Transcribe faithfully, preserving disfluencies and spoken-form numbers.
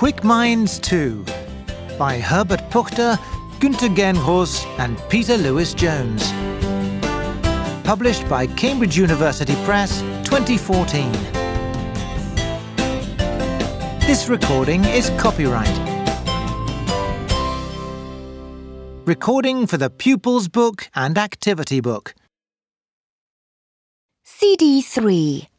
Quick Minds two by Herbert Puchter, Günter Gernhorst and Peter Lewis-Jones. Published by Cambridge University Press, twenty fourteen. This recording is copyright. Recording for the Pupils Book and Activity Book. C D three.